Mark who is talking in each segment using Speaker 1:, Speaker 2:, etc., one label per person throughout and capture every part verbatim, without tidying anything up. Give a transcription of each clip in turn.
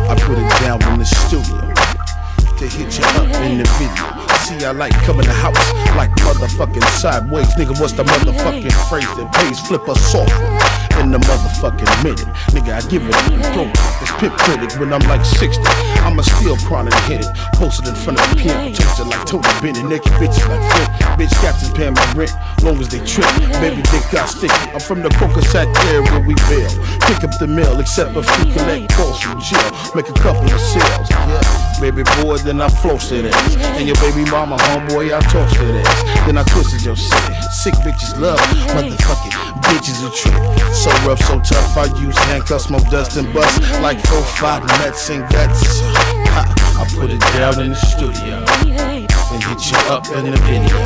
Speaker 1: I put it down in the studio to hit you up in the video. See, I like coming to house like motherfucking sideways. Nigga, what's the motherfucking phrase that pays? Flip us off in the motherfucking minute. Nigga, I give it up and throw it. It's Pimp Critic when I'm like sixty. I'ma still chronic hit it. Posted in front of the piano, changed it like Tony Bennett. Naked bitches like Flip. Bitch captains paying my rent, long as they trip. Baby dick got sticky. I'm from the Cocosat area where we bail. Pick up the mail, except if you collect calls from jail. Make a couple of sales. Yeah, baby boy, then I floss that ass. And your baby mama, homeboy, I toss that ass. Then I twisted your city. Sick bitches love motherfucking bitches a trip. So rough, so tough, I use handcuffs, smoke dust and bust like four, five Mets and guts. Ha, I put it down in the studio and hit you up in the video.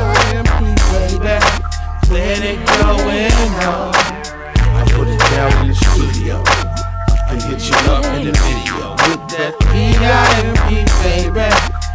Speaker 1: Baby, let it go and on. I put it down in the studio and hit you up in the video with that P I M P, baby.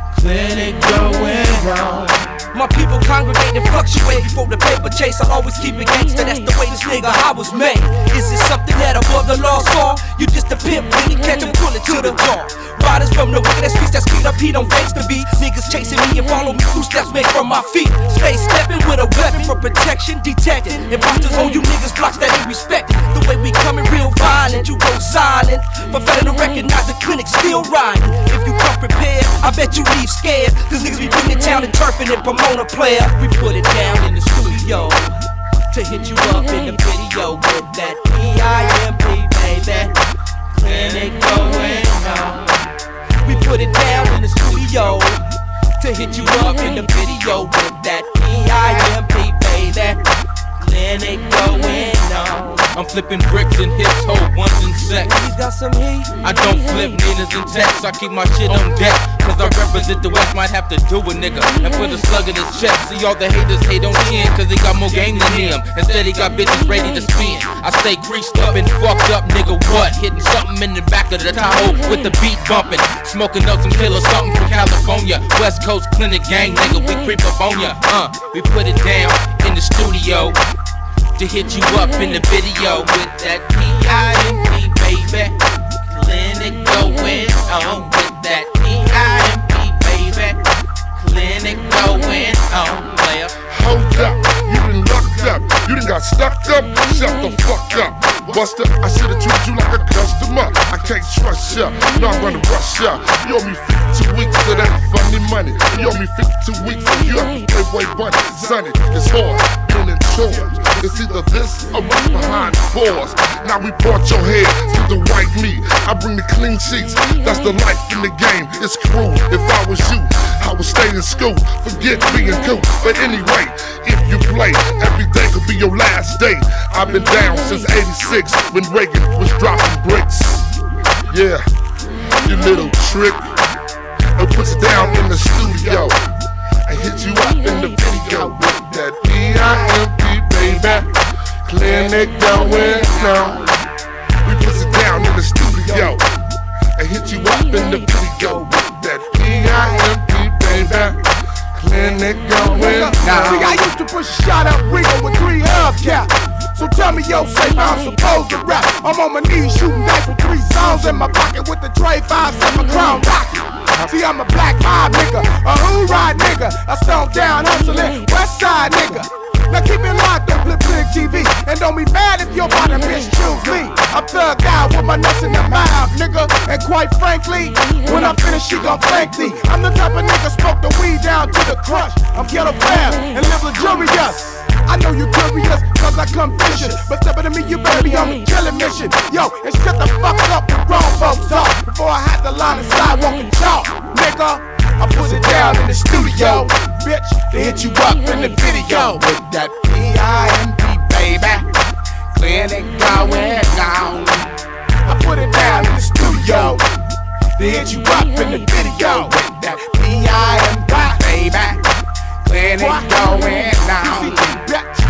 Speaker 1: Let it go and on.
Speaker 2: My people congregate and fluctuate before the paper chase. I always keep it gangster, that's the way this nigga I was made. Is it something that above the law saw? You just a pimp, when you catch him, pull it to the jaw. Riders from the wicked streets that speed up, he don't gangsta beat. Niggas chasing me and follow me, two steps made from my feet. Stay stepping with a weapon for protection, detected. Imposters hold you niggas blocks that ain't respected. The way we coming real violent, you go silent. For failing to recognize the clinic still riding. If you come prepared, I bet you leave scared. Cause niggas be putting it down and turfing and promoting a player. We put it down in the studio to hit you up in the video with that P I M P, baby. Clinic going on. We put it down in the studio to hit you up in the video with that P I M P, baby. Clinic going on.
Speaker 3: I'm flipping bricks and hits, hold ones and sex.
Speaker 2: You got some heat?
Speaker 3: I don't flip Ninas and texts, I keep my shit on deck. Cause I represent the West, might have to do a nigga and put a slug in his chest. See all the haters hate on Ken, cause they got more game than him. Instead he got bitches ready to spin. I stay greased up and fucked up, nigga, what? Hitting something in the back of the Tahoe with the beat bumping. Smoking up some killer something from California. West Coast Clinic gang, nigga, we creep up on ya. Uh, we put it down in the studio to hit you up in the video with that P I M P, baby. Clinic going on with that P I M P, baby. Clinic going on, player.
Speaker 4: Hold up, you done lucked up, you done got stuck up, shut the fuck up. Buster, I should've treated you like a customer. I can't trust ya, no I'm gonna rush ya. You owe me fifty-two weeks of that funny money. You owe me fifty-two weeks of you have to play boy bunny. Sonny, it's hard, being in chores. It's either this or what's behind bars. Now we brought your head to the white meat. I bring the clean sheets, that's the life in the game. It's cruel, if I was you, I would stay in school. Forget being cool, but anyway, if you play, every day could be your last day. I've been down since eighty-six when Reagan was dropping bricks. Yeah, you little trick. It puts it down in the studio and hit you up in the video with that P I M P, baby. Clinic going on. We put it down in the studio and hit you up in the video with that P I M P, baby. Clinic going on.
Speaker 5: See, I used to push a shot up Rico with three hubcaps. So tell me, yo, say I'm supposed to rap. I'm on my knees shooting dice with three songs in my pocket with the tray five seven crown rocket. See, I'm a black mob nigga, a hoorah nigga, a stone down hustling west side nigga. Now keep it locked on Flip Big T V, and don't be mad if your bottom bitch choose me. I'm thugged out with my nuts in the mouth, nigga. And quite frankly, when I'm finished, she gon' thank thee. I'm the type of nigga smoke the weed down to the crush. I'm ghetto fam and live luxurious. I know you curious, cause I come vicious. But stepping to me, you better be on the killing mission. Yo, and shut the fuck up when grown folks talk. Before I had the line of sidewalk and chalk, nigga, I put it down in the studio, bitch, to hit you up in the video with that P I M P, baby. Clinic going on. I put it down in the studio to hit you up in the video with that P I M P, baby. Clinic going on.